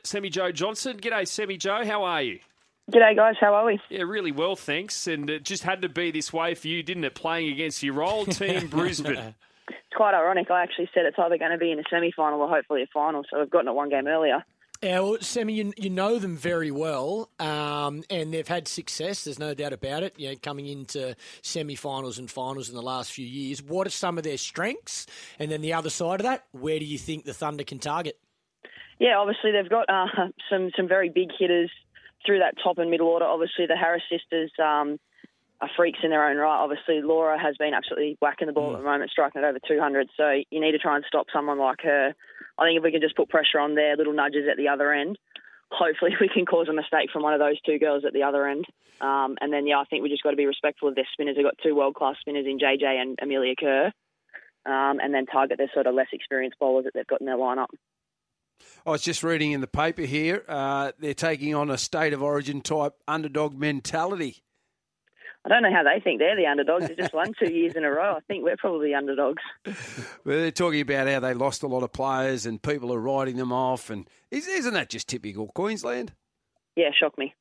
Semi-Jo Johnson. G'day, Semi-Jo. How are you? G'day, guys. How are we? Yeah, really well, thanks. And it just had to be this way for you, didn't it, playing against your old team, Brisbane? It's quite ironic. I actually said it's either going to be in a semi-final or hopefully a final, so we've gotten it one game earlier. Yeah, well, Semi, you know them very well, and they've had success. There's no doubt about it. You know, coming into semi-finals and finals in the last few years. What are some of their strengths? And then the other side of that, where do you think the Thunder can target? Yeah, obviously they've got some very big hitters through that top and middle order. Obviously the Harris sisters are freaks in their own right. Obviously Laura has been absolutely whacking the ball at the moment, striking it over 200. So you need to try and stop someone like her. I think if we can just put pressure on their little nudges at the other end, hopefully we can cause a mistake from one of those two girls at the other end. And then, I think we just got to be respectful of their spinners. They've got two world-class spinners in JJ and Amelia Kerr, and then target their sort of less experienced bowlers that they've got in their lineup. I was just reading in the paper here, they're taking on a state of origin type underdog mentality. I don't know how they think they're the underdogs. They just won 2 years in a row. I think we're probably the underdogs. Well, they're talking about how they lost a lot of players and people are writing them off. And isn't that just typical Queensland? Yeah, shock me.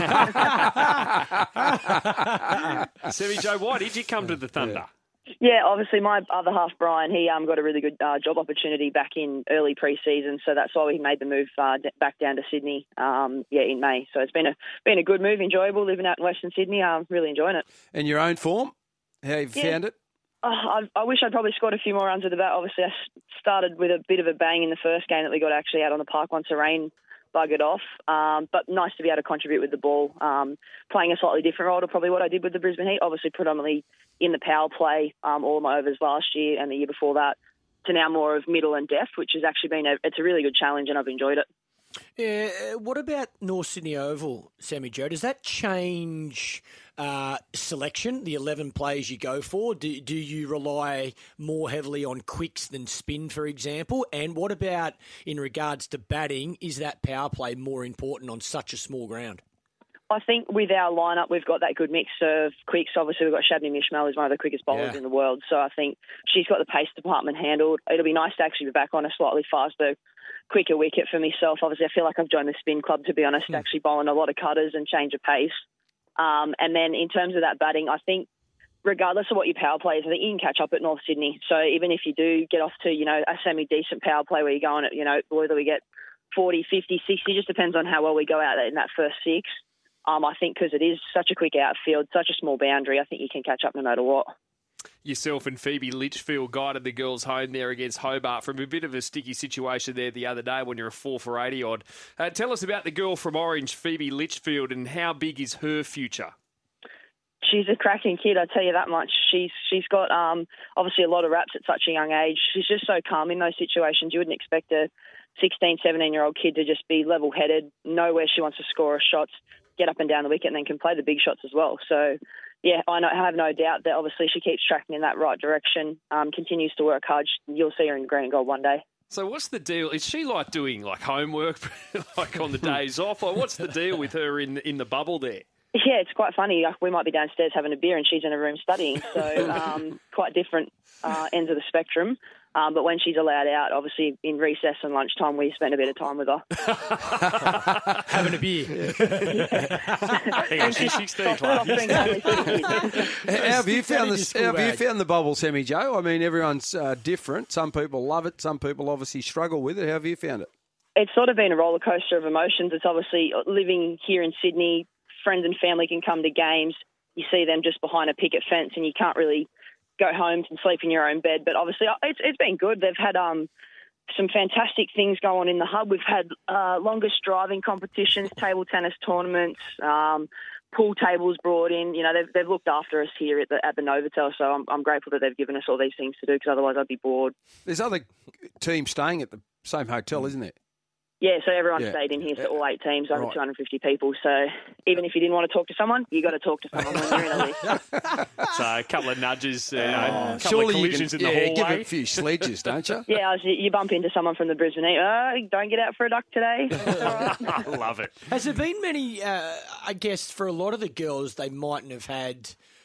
Semi-Jo, why did you come to the Thunder? Yeah, obviously my other half, Brian, he got a really good job opportunity back in early pre-season, so that's why we made the move back down to Sydney in May. So it's been a good move, enjoyable, living out in Western Sydney. I'm really enjoying it. And your own form? How have you found it? I wish I'd probably scored a few more runs at the bat. Obviously, I started with a bit of a bang in the first game that we got actually out on the park once the rain buggered off. But nice to be able to contribute with the ball. Playing a slightly different role to probably what I did with the Brisbane Heat. Obviously, predominantly in the power play, all of my overs last year and the year before that, to now more of middle and depth, which has actually been it's a really good challenge and I've enjoyed it. Yeah, what about North Sydney Oval, Semi-Jo? Does that change selection, the 11 players you go for? Do you rely more heavily on quicks than spin, for example? And what about in regards to batting? Is that power play more important on such a small ground? I think with our lineup, we've got that good mix of quicks. Obviously, we've got Shabni Mishmal, who's one of the quickest bowlers in the world. So I think she's got the pace department handled. It'll be nice to actually be back on a slightly faster, quicker wicket for myself. Obviously, I feel like I've joined the spin club, to be honest, actually bowling a lot of cutters and change of pace. And then in terms of that batting, I think regardless of what your power play is, I think you can catch up at North Sydney. So even if you do get off to, a semi-decent power play where you're going at, whether we get 40, 50, 60, just depends on how well we go out in that first six. I think because it is such a quick outfield, such a small boundary, I think you can catch up no matter what. Yourself and Phoebe Litchfield guided the girls home there against Hobart from a bit of a sticky situation there the other day when you're a 4 for 80 odd. Tell us about the girl from Orange, Phoebe Litchfield, and how big is her future? She's a cracking kid, I tell you that much. She's got obviously a lot of raps at such a young age. She's just so calm in those situations. You wouldn't expect a 16, 17-year-old kid to just be level-headed, know where she wants to score her shots, get up and down the wicket, and then can play the big shots as well. So, yeah, I have no doubt that obviously she keeps tracking in that right direction, continues to work hard. You'll see her in green and gold one day. So what's the deal? Is she doing homework like on the days off? Or what's the deal with her in the bubble there? Yeah, it's quite funny. We might be downstairs having a beer and she's in a room studying. So quite different ends of the spectrum. But when she's allowed out, obviously in recess and lunchtime, we spend a bit of time with her. Having a beer. Hang on, she's 16, How have you found the bubble, Semi-Jo? I mean, everyone's different. Some people love it. Some people obviously struggle with it. How have you found it? It's sort of been a roller coaster of emotions. It's obviously living here in Sydney. Friends and family can come to games. You see them just behind a picket fence and you can't really go home and sleep in your own bed. But obviously it's been good. They've had some fantastic things go on in the hub. We've had longest driving competitions, table tennis tournaments, pool tables brought in. They've looked after us here at the Novotel, so I'm grateful that they've given us all these things to do because otherwise I'd be bored. There's other teams staying at the same hotel, isn't there? Yeah, so everyone stayed in here, so all 8 teams, over 250 people. So even if you didn't want to talk to someone, you got to talk to someone when you're in a list. So a couple of nudges, a couple of collisions in the hallway. Give it a few sledges, don't you? Yeah, you bump into someone from the Brisbane Heat. Don't get out for a duck today. I love it. Has there been many, I guess, for a lot of the girls, they mightn't have had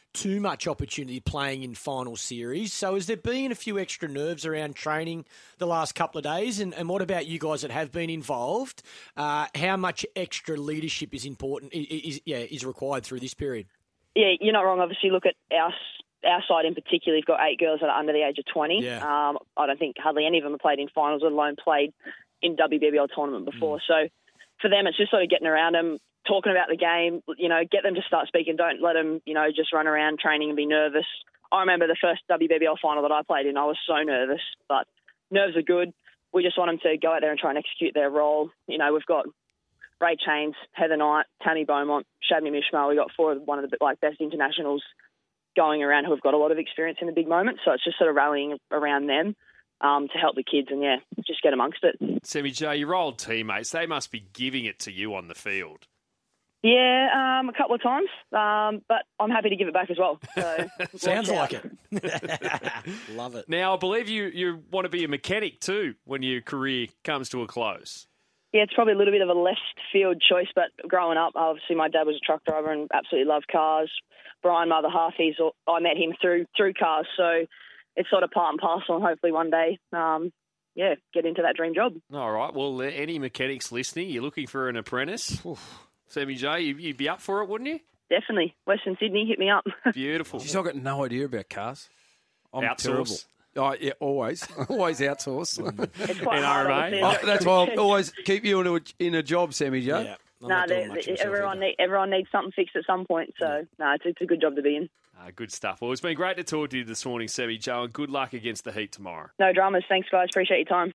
too much opportunity playing in final series. So has there been a few extra nerves around training the last couple of days? And what about you guys that have been involved? How much extra leadership is important, is required through this period? Yeah, you're not wrong. Obviously, look at our side in particular. You've got 8 girls that are under the age of 20. Yeah. I don't think hardly any of them have played in finals, let alone played in WBBL tournament before. So for them, it's just sort of getting around them, talking about the game, get them to start speaking. Don't let them, just run around training and be nervous. I remember the first WBBL final that I played in, I was so nervous, but nerves are good. We just want them to go out there and try and execute their role. We've got Ray Chains, Heather Knight, Tammy Beaumont, Shabnam Ishmael. We've got 4 of one of the best internationals going around who have got a lot of experience in the big moments. So it's just sort of rallying around them to help the kids and, just get amongst it. Sammy J, your old teammates, they must be giving it to you on the field. Yeah, a couple of times, but I'm happy to give it back as well. So sounds like it. Love it. Now, I believe you want to be a mechanic too when your career comes to a close. Yeah, it's probably a little bit of a left field choice, but growing up, obviously my dad was a truck driver and absolutely loved cars. Brian, my other half, I met him through cars, so it's sort of part and parcel, and hopefully one day, get into that dream job. All right. Well, any mechanics listening, you're looking for an apprentice? Sammy J, you'd be up for it, wouldn't you? Definitely. Western Sydney, hit me up. Beautiful. She's got no idea about cars. I'm Outsource. terrible. Oh, yeah, always outsource. It's quite hard. That's why I'll always keep you in a job, Sammy Joe. Yeah. Everyone needs something fixed at some point, so it's a good job to be in. Good stuff. Well, it's been great to talk to you this morning, Sammy Joe, and good luck against the Heat tomorrow. No dramas. Thanks, guys. Appreciate your time.